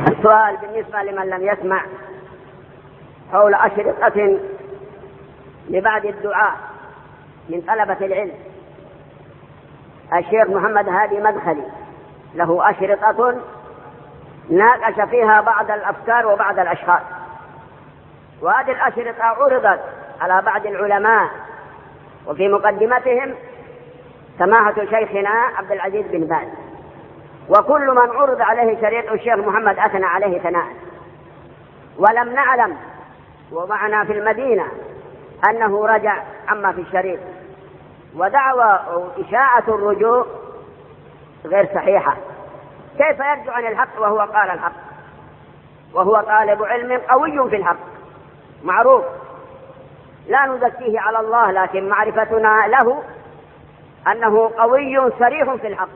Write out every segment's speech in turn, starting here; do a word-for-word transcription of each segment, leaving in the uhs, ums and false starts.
السؤال بالنسبة لمن لم يسمع حول أشرطة لبعض الدعاء من طلبة العلم. الشيخ محمد هادي مدخلي له أشرطة ناقش فيها بعض الأفكار وبعض الأشخاص، وهذه الأشرطة عرضت على بعض العلماء، وفي مقدمتهم سماحة شيخنا عبد العزيز بن باز، وكل من عرض عليه شريط الشيخ محمد أثنى عليه ثناء. ولم نعلم ومعنا في المدينة أنه رجع عما في الشريط، ودعوى إشاعة الرجوع غير صحيحة. كيف يرجع عن الحق وهو قال الحق، وهو طالب علم قوي في الحق معروف، لا نزكيه على الله، لكن معرفتنا له أنه قوي صريح في الحق.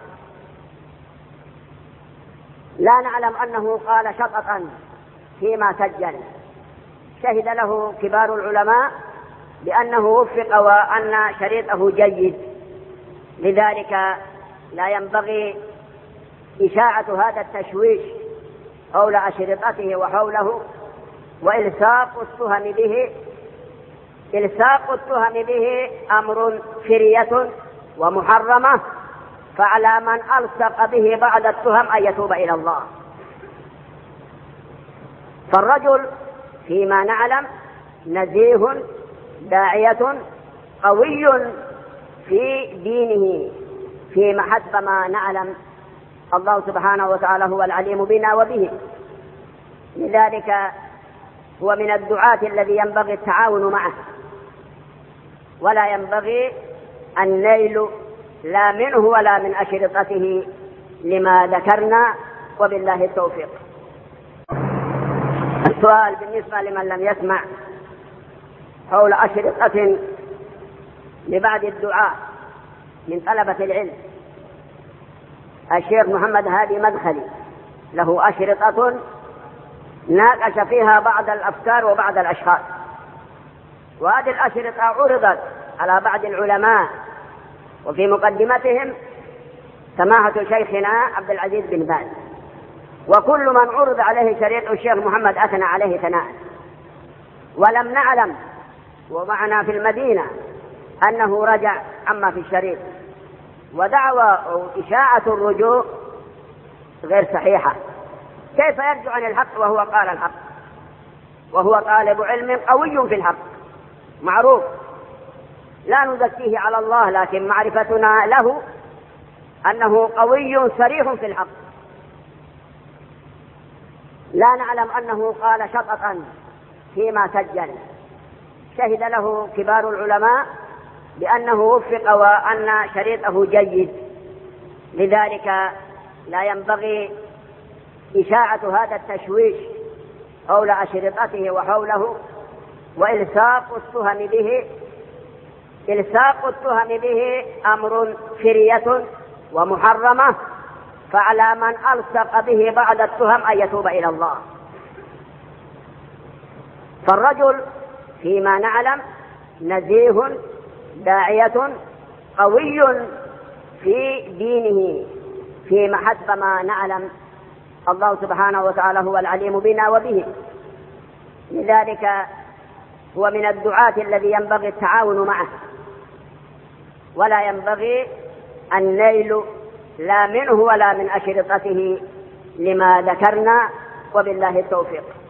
لا نعلم أنه قال شططا فيما سجل، شهد له كبار العلماء بأنه وفق وأن شريطه جيد، لذلك لا ينبغي إشاعة هذا التشويش حول أشرطته وحوله، وإلصاق التهم به إلصاق التهم به أمر فرية ومحرمة، فعلى من ألصق به بعد التهم أن يتوب إلى الله. فالرجل فيما نعلم نزيه داعية قوي في دينه، فيما حسب ما نعلم. الله سبحانه وتعالى هو العليم بنا وبه، لذلك هو من الدعاة الذي ينبغي التعاون معه، ولا ينبغي النيل لا منه ولا من أشرطته لما ذكرنا، وبالله التوفيق. السؤال بالنسبة لمن لم يسمع حول أشرطة لبعض الدعاء من طلبة العلم. الشيخ محمد هادي مدخلي له أشرطة ناقش فيها بعض الأفكار وبعض الأشخاص، وهذه الأشرطة عرضت على بعض العلماء، وفي مقدمتهم سماحة شيخنا عبد العزيز بن باز، وكل من عرض عليه شريط الشيخ محمد أثنى عليه ثناء. ولم نعلم ومعنا في المدينة أنه رجع عما في الشريط، ودعوى إشاعة الرجوع غير صحيحة. كيف يرجع عن الحق وهو قال الحق، وهو طالب علم قوي في الحق معروف، لا نزكيه على الله، لكن معرفتنا له أنه قوي صريح في الحق. لا نعلم أنه قال شططا فيما سجل، شهد له كبار العلماء بأنه وفق وأن شريطه جيد، لذلك لا ينبغي إشاعة هذا التشويش حول أشرطته وحوله، وإلصاق التهم به إلصاق التهم به أمر فرية ومحرمة، فعلى من ألصق به بعد التهم أن يتوب إلى الله. فالرجل فيما نعلم نزيه داعية قوي في دينه، فيما حسب ما نعلم. الله سبحانه وتعالى هو العليم بنا وبه، لذلك هو من الدعاة الذي ينبغي التعاون معه، ولا ينبغي النيل لا منه ولا من أشرطته لما ذكرنا، وبالله التوفيق.